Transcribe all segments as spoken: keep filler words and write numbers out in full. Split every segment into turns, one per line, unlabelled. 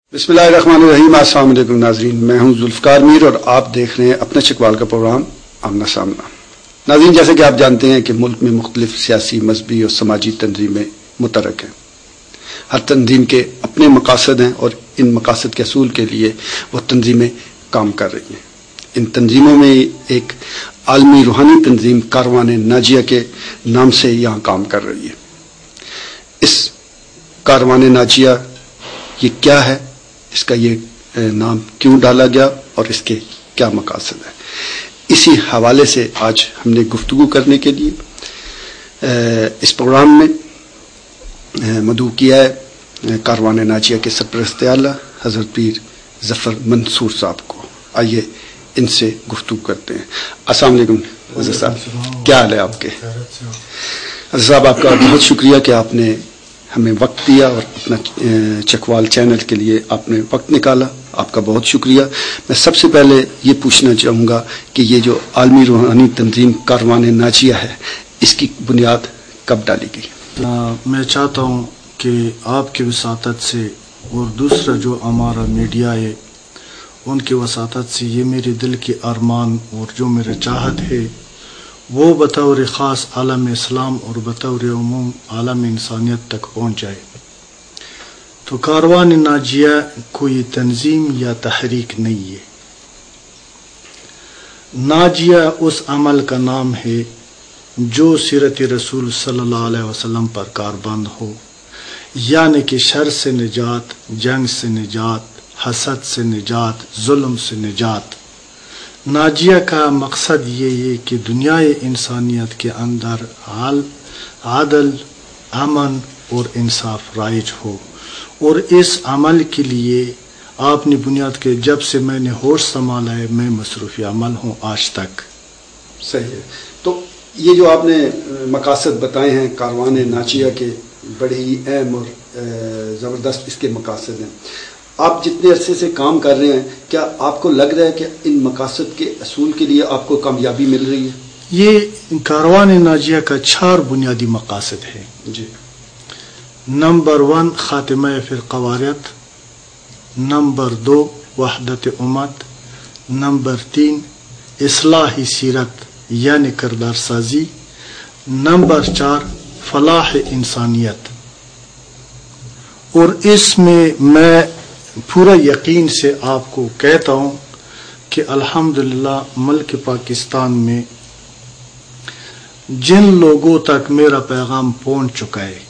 بسم اللہ الرحمن الرحیم۔ السلام علیکم ناظرین، میں ہوں ذوالفقار میر اور آپ دیکھ رہے ہیں اپنے چکوال کا پروگرام آمنا سامنا۔ ناظرین، جیسے کہ آپ جانتے ہیں کہ ملک میں مختلف سیاسی، مذہبی اور سماجی تنظیمیں متحرک ہیں۔ ہر تنظیم کے اپنے مقاصد ہیں اور ان مقاصد کے حصول کے لیے وہ تنظیمیں کام کر رہی ہیں۔ ان تنظیموں میں ایک عالمی روحانی تنظیم کاروان ناجیہ کے نام سے یہاں کام کر رہی ہے۔ اس کاروان ناجیہ یہ کیا ہے، اس کا یہ نام کیوں ڈالا گیا اور اس کے کیا مقاصد ہیں، اسی حوالے سے آج ہم نے گفتگو کرنے کے لیے اس پروگرام میں مدعو کیا ہے کاروان ناجیہ کے سرپرست اعلیٰ حضرت پیر ظفر منصور صاحب کو۔ آئیے ان سے گفتگو کرتے ہیں۔ السلام علیکم حضرت صاحب، کیا حال ہے آپ کے؟ حضرت صاحب، آپ کا بہت شکریہ کہ آپ نے ہمیں وقت دیا اور اپنا چکوال چینل کے لیے آپ نے وقت نکالا، آپ کا بہت شکریہ۔ میں سب سے پہلے یہ پوچھنا چاہوں گا کہ یہ جو عالمی روحانی تنظیم کاروان ناجیہ ہے، اس کی بنیاد کب ڈالی گئی؟
میں چاہتا ہوں کہ آپ کی وساطت سے اور دوسرا جو ہمارا میڈیا ہے ان کی وساطت سے یہ میرے دل کے ارمان اور جو میرا چاہت ہے وہ بطور خاص عالم اسلام اور بطور عموم عالم انسانیت تک پہنچ جائے۔ تو کاروان ناجیہ کوئی تنظیم یا تحریک نہیں ہے۔ ناجیہ اس عمل کا نام ہے جو سیرت رسول صلی اللہ علیہ وسلم پر کاربند ہو، یعنی کہ شر سے نجات، جنگ سے نجات، حسد سے نجات، ظلم سے نجات۔ ناجیہ کا مقصد یہ ہے کہ دنیا انسانیت کے اندر عدل، امن اور انصاف رائج ہو، اور اس عمل کے لیے آپ نے بنیاد کے جب سے میں نے ہوش سنبھالا ہے میں مصروف عمل ہوں آج تک۔
صحیح ہے۔ تو یہ جو آپ نے مقاصد بتائے ہیں کاروان ناجیہ کے، بڑے ہی اہم اور زبردست اس کے مقاصد ہیں۔ آپ جتنے عرصے سے کام کر رہے ہیں، کیا آپ کو لگ رہا ہے کہ ان مقاصد کے حصول کے لیے آپ کو کامیابی مل رہی ہے؟
یہ کاروان ناجیہ کا چار بنیادی مقاصد ہے
جی۔
نمبر ون، خاتمہ فرقہ واریت۔ نمبر دو، وحدت امت۔ نمبر تین، اصلاح سیرت یعنی کردار سازی۔ نمبر چار، فلاح انسانیت۔ اور اس میں میں پورا یقین سے آپ کو کہتا ہوں کہ الحمدللہ ملک پاکستان میں جن لوگوں تک میرا پیغام پہنچ چکا ہے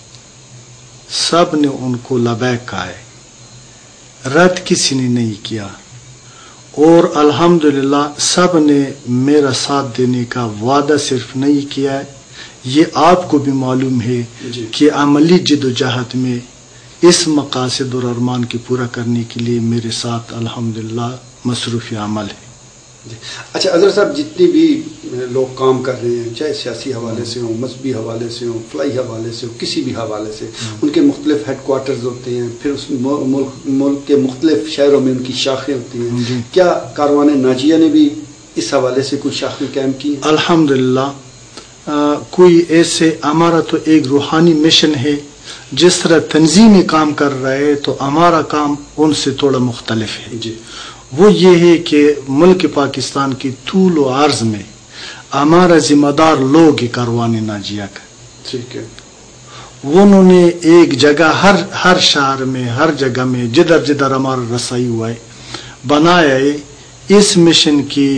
سب نے ان کو لبیک کہا ہے، رد کسی نے نہیں کیا، اور الحمدللہ سب نے میرا ساتھ دینے کا وعدہ صرف نہیں کیا ہے، یہ آپ کو بھی معلوم ہے
جی۔ کہ
عملی جد و جہد میں اس مقاصد اور ارمان کی پورا کرنے کے لیے میرے ساتھ الحمدللہ مصروف عمل ہے۔
جی۔ اچھا حضرت صاحب، جتنی بھی لوگ کام کر رہے ہیں، چاہے سیاسی حوالے سے ہوں، مذہبی حوالے سے ہوں، فلاحی حوالے سے ہوں، کسی بھی حوالے سے، ان کے مختلف ہیڈ کوارٹرز ہوتے ہیں، پھر اس ملک ملک کے مختلف شہروں میں ان کی شاخیں ہوتی ہیں۔
جی۔
کیا کاروان ناجیہ نے بھی اس حوالے سے کچھ شاخیں قائم کی ہیں؟
الحمدللہ کوئی ایسے، ہمارا تو ایک روحانی مشن ہے، جس طرح تنظیمی کام کر رہے ہیں تو ہمارا کام ان سے تھوڑا مختلف ہے۔
جی۔ وہ
یہ ہے کہ ملک پاکستان کی طول و عرض میں ہمارا ذمہ دار لوگ کاروان ناجیہ کا،
ٹھیک ہے،
انہوں نے ایک جگہ ہر ہر شہر میں، ہر جگہ میں جدھر جدھر ہمارا رسائی ہوا ہے بنایا ہے، اس مشن کی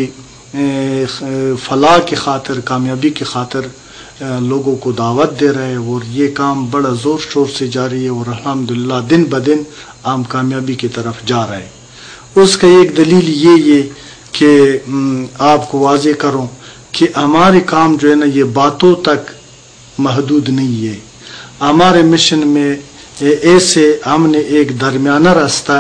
فلاح کی خاطر، کامیابی کی خاطر لوگوں کو دعوت دے رہے ہیں، اور یہ کام بڑا زور شور سے جاری ہے، اور الحمدللہ دن بدن ہم کامیابی کی طرف جا رہے ہیں۔ اس کا ایک دلیل یہ ہے کہ آپ کو واضح کروں کہ ہمارے کام جو ہے نا یہ باتوں تک محدود نہیں ہے۔ ہمارے مشن میں ایسے ہم نے ایک درمیانہ راستہ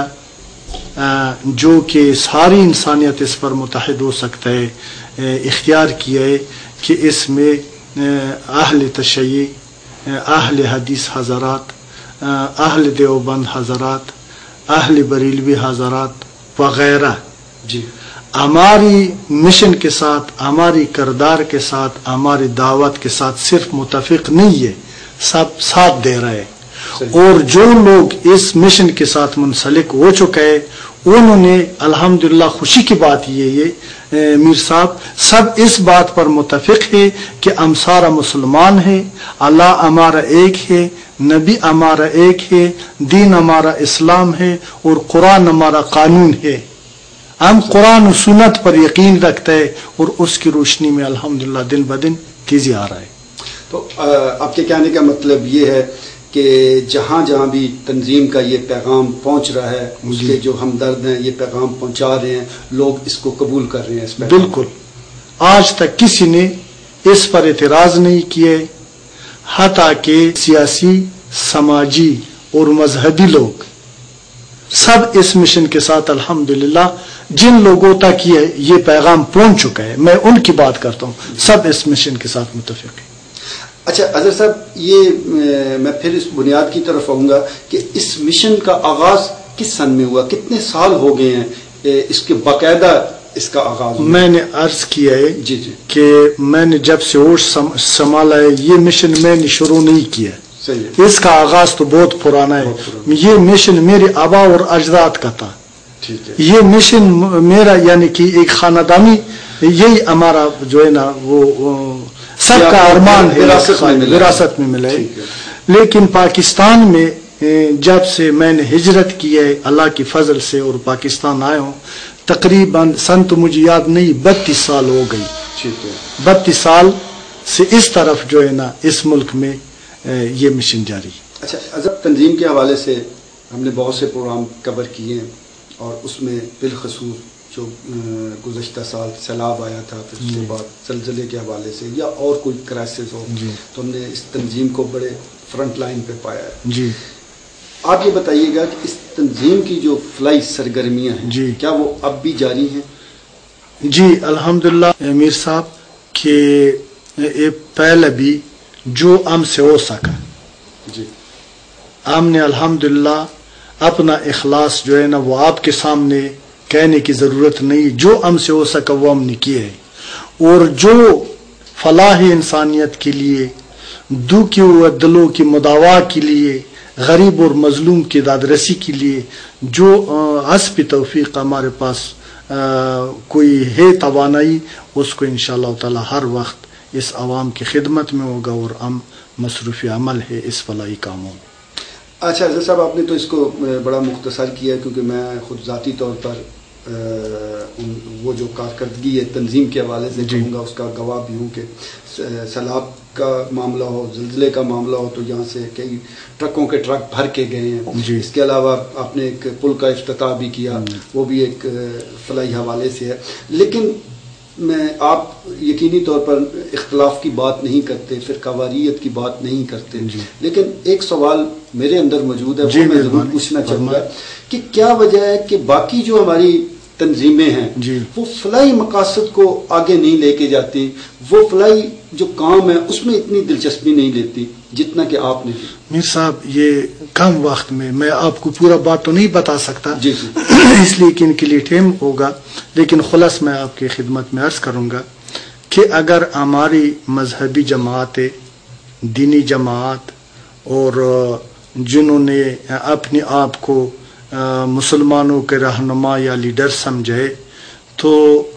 جو کہ ساری انسانیت اس پر متحد ہو سکتا ہے اختیار کیا ہے کہ اس میں اہل تشیع، اہل حدیث حضرات، اہل دیوبند حضرات، اہل بریلوی حضرات وغیرہ
جی
ہماری مشن کے ساتھ، ہماری کردار کے ساتھ، ہماری دعوت کے ساتھ صرف متفق نہیں ہے، سب ساتھ دے رہے ہیں، اور جو لوگ اس مشن کے ساتھ منسلک ہو چکے ہیں انہوں نے الحمدللہ خوشی کی بات یہ ہے میر صاحب سب اس بات پر متفق ہے کہ ہم سارا مسلمان ہے، اللہ ہمارا ایک ہے، نبی ہمارا ایک ہے، دین ہمارا اسلام ہے اور قرآن ہمارا قانون ہے. ہم قرآن و سنت پر یقین رکھتے ہیں اور اس کی روشنی میں الحمدللہ دن بدن تیزی آ رہا ہے.
تو آپ کے کہنے کا مطلب یہ ہے کہ جہاں جہاں بھی تنظیم کا یہ پیغام پہنچ رہا ہے اس کے جو ہمدرد ہیں یہ پیغام پہنچا رہے ہیں، لوگ اس کو قبول کر رہے ہیں. اس
بالکل آج تک کسی نے اس پر اعتراض نہیں کیے، حتیٰ کہ سیاسی، سماجی اور مذہبی لوگ سب اس مشن کے ساتھ الحمدللہ جن لوگوں تک یہ یہ پیغام پہنچ چکا ہے، میں ان کی بات کرتا ہوں، سب اس مشن کے ساتھ متفق ہیں.
اچھا اظہر صاحب، یہ میں پھر اس بنیاد کی طرف آؤں گا کہ اس مشن کا آغاز کس سن میں ہوا، کتنے سال ہو گئے ہیں اس کے باقاعدہ اس کا آغاز؟
میں نے عرض کیا ہے
جی جی
کہ میں نے جب سے ہوش سنبھالا ہے یہ مشن میں نے شروع نہیں کیا، اس کا آغاز تو بہت پرانا ہے. یہ مشن میرے آبا اور اجداد کا تھا. یہ مشن میرا یعنی کہ ایک خاندانی، یہی ہمارا جو ہے نا وہ سب کا ارمان ہے، وراثت میں ملا ہے. لیکن پاکستان میں جب سے میں نے ہجرت کی ہے اللہ کی فضل سے اور پاکستان آیا ہوں، تقریباً سن تو مجھے یاد نہیں بتیس سال ہو گئی. بتیس سال سے اس طرف جو ہے نا اس ملک میں یہ مشن جاری.
اچھا اظہر، تنظیم کے حوالے سے ہم نے بہت سے پروگرام کور کیے ہیں اور اس میں بالخصوص جو گزشتہ سال سیلاب آیا تھا، پھر اس کے بعد زلزلے کے حوالے سے یا اور کوئی کرائسس ہو تو ہم نے اس تنظیم کو بڑے فرنٹ لائن پہ پایا ہے.
جی
آپ یہ بتائیے گا کہ اس تنظیم کی جو فلائی سرگرمیاں ہیں
جی
کیا وہ اب بھی جاری ہیں؟
جی الحمدللہ میر صاحب کہ پہلے بھی جو ہم سے ہو سکا
جی
ہم نے الحمدللہ اپنا اخلاص جو ہے نا وہ آپ کے سامنے کہنے کی ضرورت نہیں، جو ہم سے ہو سکا وہ ہم نے کیے ہے. اور جو فلاح انسانیت کے لیے، دکھی ہوئے دلوں کی مداوا کے لیے، غریب اور مظلوم کی دادرسی کے لیے جو حسب توفیق ہمارے پاس کوئی ہے توانائی، اس کو انشاءاللہ تعالی ہر وقت اس عوام کی خدمت میں ہوگا اور ہم مصروف عمل ہے اس فلاحی کاموں.
اچھا اظہر صاحب، آپ نے تو اس کو بڑا مختصر کیا کیونکہ میں خود ذاتی طور پر وہ جو کارکردگی ہے تنظیم کے حوالے سے کہوں گا اس کا گواہ بھی ہوں کہ سیلاب کا معاملہ ہو، زلزلے کا معاملہ ہو تو یہاں سے کئی ٹرکوں کے ٹرک بھر کے گئے ہیں.
جی.
اس کے علاوہ آپ نے ایک پل کا افتتاح بھی کیا، وہ بھی ایک فلاحی حوالے سے ہے. لیکن میں آپ یقینی طور پر اختلاف کی بات نہیں کرتے، فرقہ واریت کی بات نہیں کرتے.
جی.
لیکن ایک سوال میرے اندر موجود ہے،
جی
وہ میں ضرور پوچھنا چاہوں گا کہ کیا وجہ ہے کہ باقی جو ہماری تنظیمیں ہیں
جی.
وہ فلاحی مقاصد کو آگے نہیں لے کے جاتی، وہ فلاحی جو کام ہے اس میں اتنی دلچسپی نہیں لیتی جتنا کہ آپ نے.
میر صاحب یہ کم وقت میں میں آپ کو پورا بات تو نہیں بتا سکتا
جی جی
اس لیے کہ ان کے لیے ٹائم ہوگا، لیکن خلاص میں آپ کی خدمت میں عرض کروں گا کہ اگر ہماری مذہبی جماعتیں، دینی جماعت اور جنہوں نے اپنے آپ کو مسلمانوں کے رہنما یا لیڈر سمجھے تو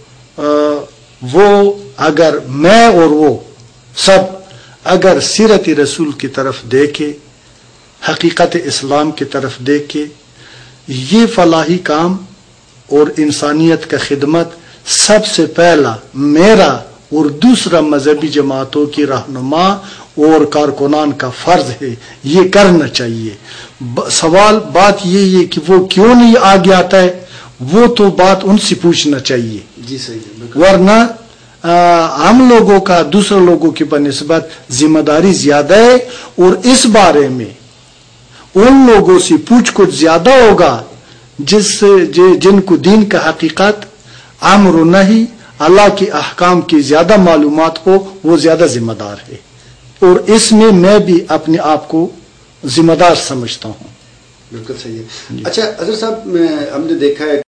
وہ اگر میں اور وہ سب اگر سیرت رسول کی طرف دیکھے، حقیقت اسلام کی طرف دیکھے، یہ فلاحی کام اور انسانیت کا خدمت سب سے پہلا میرا اور دوسرا مذہبی جماعتوں کی رہنما اور کارکنان کا فرض ہے، یہ کرنا چاہیے. سوال بات یہ ہے کہ وہ کیوں نہیں آگے آتا ہے، وہ تو بات ان سے پوچھنا چاہیے.
جی صحیح.
ورنہ ہم لوگوں کا دوسرے لوگوں کی بنسبت ذمہ داری زیادہ ہے اور اس بارے میں ان لوگوں سے پوچھ کچھ زیادہ ہوگا جس جن کو دین کا حقیقت، امر و نہی، اللہ کے احکام کی زیادہ معلومات ہو، وہ زیادہ ذمہ دار ہے. اور اس میں میں بھی اپنے آپ کو ذمہ دار سمجھتا ہوں.
بالکل صحیح ہے. اچھا اظہر صاحب، ہم نے دیکھا ہے